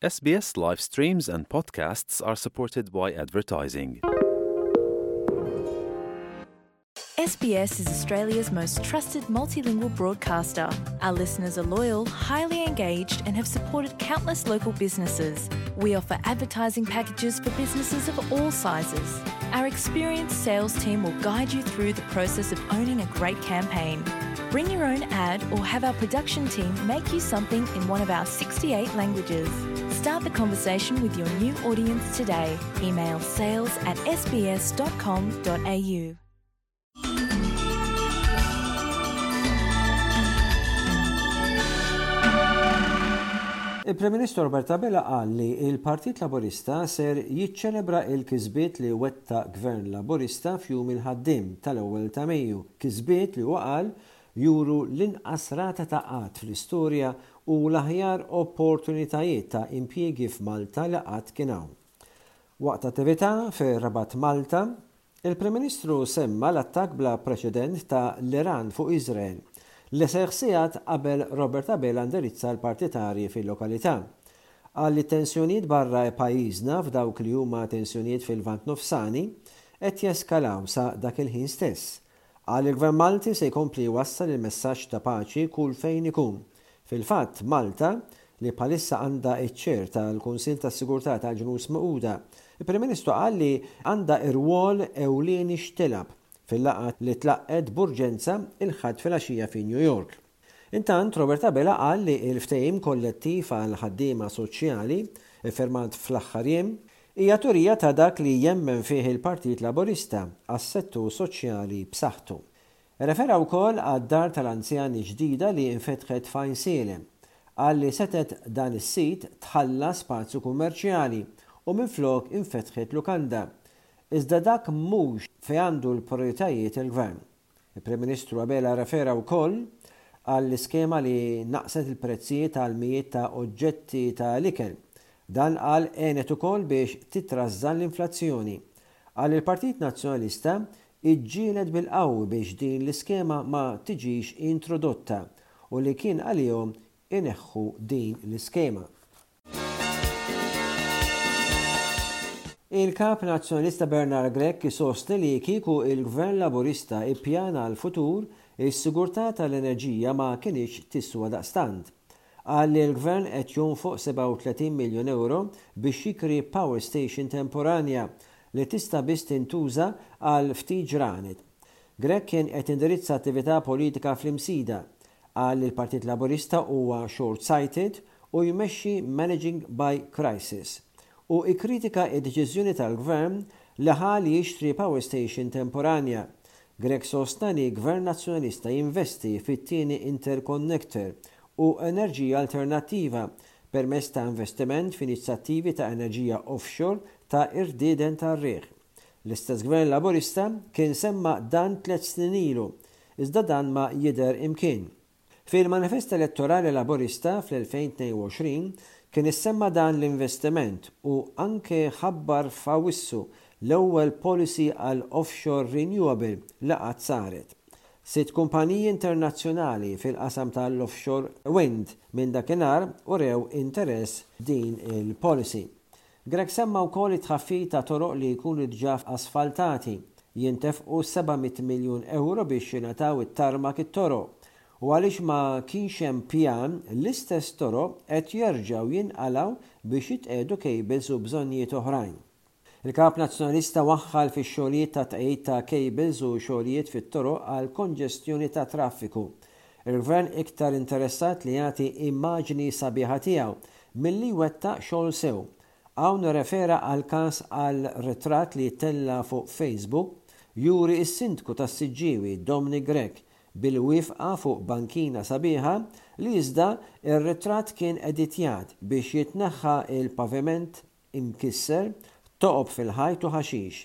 SBS live streams and podcasts are supported by advertising. SBS is Australia's most trusted multilingual broadcaster. Our listeners are loyal, highly engaged, and have supported countless local businesses. We offer advertising packages for businesses of all sizes. Our experienced sales team will guide you through the process of owning a great campaign. Bring your own ad or have our production team make you something in one of our 68 languages. Start the conversation with your new audience today. Email sales@sbs.com.au. Il-Prim Ministru Robert Abela qal li il-Partit Laburista ser jiċċelebra il-kisbiet li wetta Gvern Laburista f'jum il-ħaddiem tal-ewwel ta' Mejju, kisbiet li huwa qal juru l-inqas rata ta' qatt fl-istorja u l-aħjar opportunitajiet ta' impjiegi f'Malta li qatt kien hawn. Waqt attività fir-Rabat Malta, il-Prim Ministru semma l-attakk bla preċedent ta' l-Iran fuq Iżrael li seħħsijat qabel Robert Abela indirizza l-partitari fil-lokalità. Għal li tensjonijiet barra pajjiżna f'dawk li huma tensjonijiet fil-Lvant Nofsani qed jeskalaw sa dak il-ħin stess. Għal il-Gvern Malti se jkompli jwassal il-messaġġ ta' paċi kull fejn ikun. Fil-fatt Malta li bħalissa għandha iċ-ċer tal-Kunsill tas-Sigurtà tal-Ġnus Magħquda, il-Prim Ministru qal li għandha rwol ewlieni x'tilab fil-laqgħa li tlaqqet b'urġenza il-ħadd fil-għaxija fi New York. Intant Robert Abela qal li l-ftehim kollettiv għal ħaddiema soċjali iffirmat fl-aħħar jiem hija turija ta' dak li jemmen fih il-Partit Laburista għas-settur soċjali b'saħħtu. Refera wkoll għad-dar tal-anzjani ġdida li infetħet f'Għajn Sielem. Qal li setet dan is-sit tħalla spazju kummerċjali u minflok infetħet lukanda. Iżda dak mhux fejn għandu l-prijoritajiet il-Gvern. Il-Prim Ministru Abela refera wkoll għall-iskema li naqset il-prezzijiet għal mijiet ta' oġġetti ta' l-ikel. Dan qal għenet ukoll biex titrażżan l-inflazzjoni. Qal il-Partit Nazzjonalista iġġieled bil-qawwi biex din l-iskema ma tiġix introdotta u li kien għalihom ineħħu din l-iskema. Il-Kap Nazzjonalista Bernard Grech sosti li kieku il-Gvern Laburista ippjana l-futur is-sigurtà tal-enerġija ma kienx tiswa daqstant. Qal li l-Gvern qed jonfoq 37 miljun euro biex jikri power station temporanja li tista' biss tintuża għal ftit ġranet. Grech kien qed indirizza attività politika fl-imsida. Qal li l-Partit Laburista huwa short-sighted u jmexxi managing by crisis. U ikkritika id-deċiżjoni tal-Gvern li ħal jixtri power station temporanja. Grech sostna li Gvern Nazzjonalista jinvesti fit-tieni interconnector u enerġija alternattiva permezz ta' investiment f'inizjattivi ta' enerġija offshore ta' irdieden tar-riħ. L-istess Gvern Laburista kien semma dan 3 snin ilu, iżda dan ma jidher imkien. Fil-manifest elettorali Laburista fl-2022 kien issemma dan l-investiment u anke ħabbar f'Awwissu l-ewwel policy għal offshore renewable li qatt saret. 6 kumpaniji internazzjonali fil-qasam tal-offshore wind minn dakinhar urew interess din il-policy. Grech semma wkoll it-tħaffif ta' toroq li jkunu diġà asfaltati jintefqu 700 miljun euro biex jingħataw it-tarmak it-toroq. U għaliex ma kienx hemm pjan l-istess toroq qed jerġgħu jinqalgħu biex jitqiegħdu cables u bżonnijiet oħrajn. Il-Kap Nazzjonalista waħħal fix-xogħlijiet ta' tqejjed ta' cables u xogħlijiet fit-toroq għal konġestjoni ta' traffiku. Il-Gvern iktar interessat li jagħti immaġni sabiħa tiegħu milli wettaq xogħol sew. Hawn refera għal każ għal ritratt li tella fuq Facebook juri s-sindku tas-Siġġiewi Dominic Grech bil-wifqa fuq bankina sabiħa li iżda ir-ritratt kien editjat biex jitneħħa il-paviment imkisser, toqob fil-ħajt u ħaxix.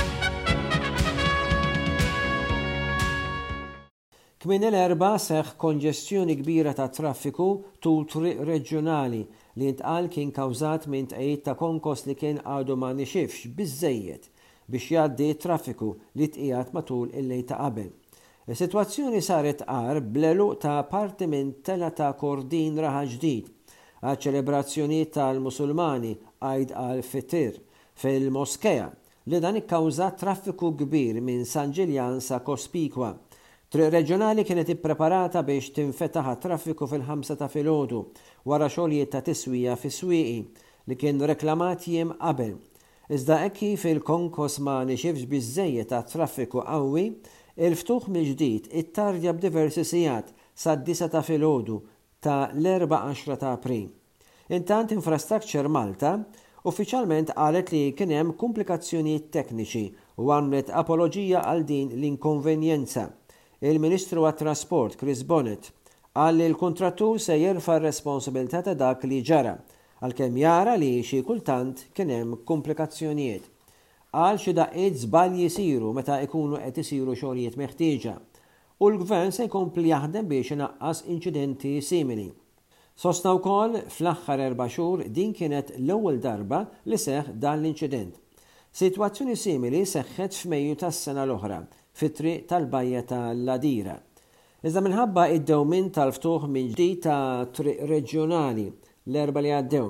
Kmien l-erba seħħ konġestjoni kbira ta' traffiku tul triq reġjonali li ntqal kien kawżat minn tqejjed ta' konkos li kien għadu ma nixifx biżżejjed biex jgħaddi traffiku li tqiegħed matul il-lejl ta' qabel. Is-sitwazzjoni saret qar bl-eluq ta' parti minn tela ta' kordin raħa ġdid għal ċelebrazzjonijiet tal-Musulmani Eid al-Fitr fil-Moskeja li dan ikkawża traffiku kbir minn San Ġiljan sa Kospikwa. Triq reġjonali kienet ippreparata biex tinfetaħ traffiku fil-5 ta' filgħodu wara xogħlijiet ta' tiswija fis-swieqi li kienu reklamati jiem qabel. Iżda hekk kif il-konkos ma nixifx biżżejjed ta' traffiku qawwi, il-ftuħ mill-ġdid ittardja b'diversi sigħat sad-9 ta' filgħodu ta' l-14 ta' April. Intant Infrastructure Malta uffiċjalment qalet li kien hemm komplikazzjonijiet tekniċi u għamlet apoloġija għal din l-inkonvenjenza. Il-Ministru għat-Trasport Chris Bonnet qal li l-kontrattur se jerfa' r-responsabilità ta' dak li ġara għalkemm jara li xi kultant kien hemm komplikazzjonijiet. Qal xi daqqiet żbalji jsiru meta jkunu qed isiru xogħlijiet meħtieġa u l-Gvern se jkompli jaħdem biex inaqqas inċidenti simili. Sostna wkoll fl-aħħar 4 xhur din kienet l-ewwel darba li seħħ dan l-inċident. Sitwazzjoni simili seħħet f'Mejju tas-sena l-oħra fit-triq tal-Bajja tal-Ladira. Iżda minħabba id-dewmien tal-ftuħ minn ġdid ta' triq reġjonali l-erba' li għaddew.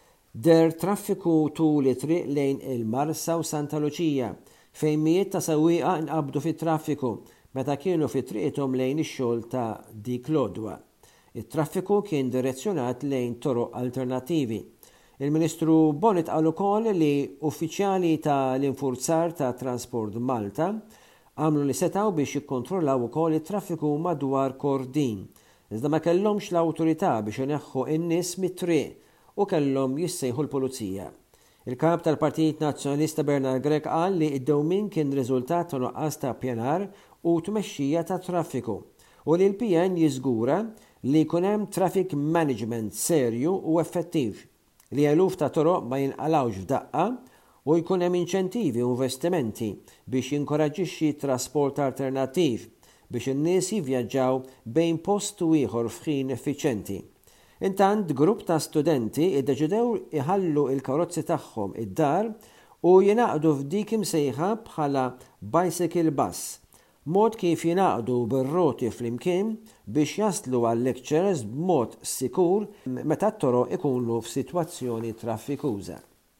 Der traffiku tul it-triq lejn il-Marsa u Santa Luċija fejn mijiet ta' sewwieqa nqabdu fit-traffiku meta kienu fit-triqithom lejn ix-xogħol ta' dik l-għodwa. Il-traffiku kien direzzjonat lejn toroq alternattivi. Il-Ministru Bonnet qal ukoll li uffiċjali tal-infurzar ta' Transport Malta għamlu li setgħu biex jikkontrollaw ukoll it-traffiku madwar Kordin. Iżda ma kellhomx l-awtorità biex ineħħu n-nies mit-triq u kellhom jissejħu l-pulizija. Il-kap tal-Partit Nazzjonalista Bernard Grech qal li id-dewmien kien riżultat ta' nuqqas ta' pjanar u tmexxija ta' traffiku u li l-PN jiżgura li jkun hemm traffic management serju u effettiv, li eluf ta' toroq ma jinqalawx f'daqqa u jkun hemm inċentivi u investimenti biex jinkoraġġixxi trasport alternattiv biex in-nies jivvjaġġaw bejn post u ieħor f'ħin effiċjenti. Intant grupp ta' studenti iddeċidew iħallu il-karozzi tagħhom id-dar u jingħaqdu f'dik imsejħa bħala bicycle bus, mod kif jingħaqdu bir-roti flimkien biex jaslu għal-lectures b'mod sikur meta t-toroq ikunu f'sitwazzjoni traffikuża.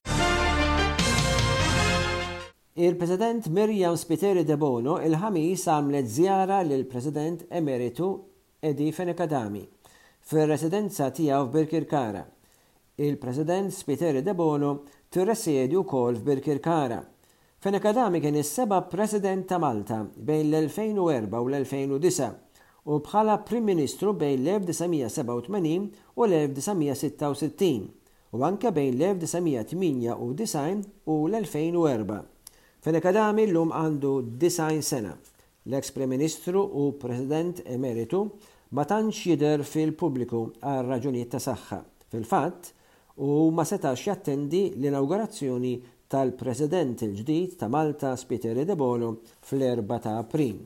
Il-President Miriam Spiteri de Bono il-ħamis għamlet żjara lill-President Emeritu Edi Fenekadami fir-residenza tiegħu f'Birkirkara. Il-President Spiteri de Bono tirresjedi wkoll f'Birkirkara. Fenekadami kien is-seba' President ta' Malta bejn l-2004 u l-2009 u bħala Prim Ministru bejn l-1987 u l-1966 u anke bejn l-1998 u l-2004. Fenekadami llum għandu 90 sena. L-ex-Prim Ministru u President Emeritu ma tantx jidher fil-pubbliku għal raġunijiet ta' saħħa. Fil-fatt, u ma setax jattendi l-inaugurazzjoni tal-President il-ġdid ta' Malta Spiteri de Bono fl-4 ta' April.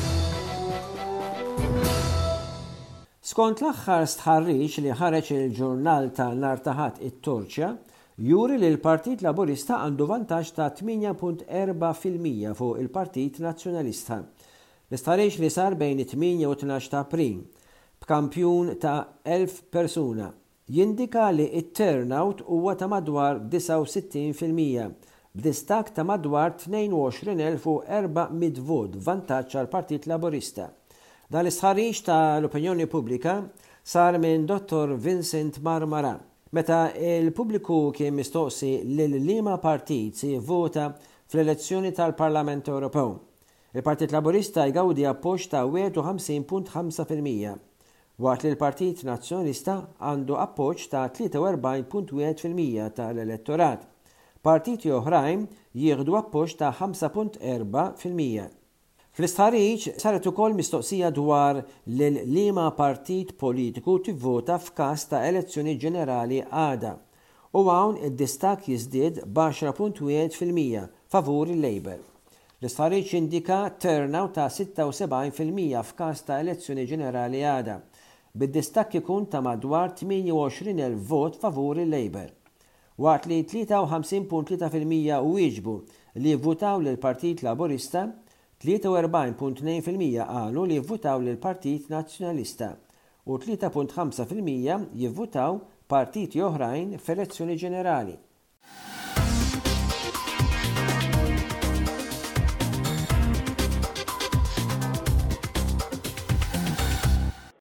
Skont l-aħħar stħarriġ li ħareġ il-ġurnal ta' Nhar ta' Ħadd it-Torċja, juri li l-Partit Laburista għandu vantaġġ ta' 8.4% fuq il-Partit Nazzjonalista. L-istħarriġ li sar bejn 8 u 12 ta' April b'kampjun ta' 1000 persuna jindika li it-turnout huwa ta' madwar 69% b'distak ta' madwar 22,400 vot vantaġġ għal Partit Laburista. Dan l-istħarriġ tal-opinjoni pubblika sar minn Dr. Vincent Marmara. Meta il-pubbliku kien mistoqsi lil liema partit si vota fl-elezzjoni tal-Parlament Ewropew. Il-Partit Laburista jgawdi appoġġ ta' 51.5%, waqt li l-Partit Nazzjonalista għandu appoġġ ta' 43.1% tal-elettorat. Partiti oħrajn jieħdu appoġġ ta' 5.4%. Fl-istħarriġ saret ukoll mistoqsija dwar lil liema partit politiku tivvota f'każ ta' elezzjoni ġenerali għada u hawn id-distak jiżdied b'10.1% favur il-Labour. L-istħarriġ indika turnout ta' 76% f'każ ta' elezzjoni ġenerali għada, bid-distak ikun ta' madwar 28,000 vot favur il-Labour. Waqt li 53.3% wieġbu li votaw lill-Partit Laburista, 43.2% qalu li jivvutaw lill Partit Nazzjonalista u 3.5% jivvutaw partiti oħrajn f'elezzjoni ġenerali.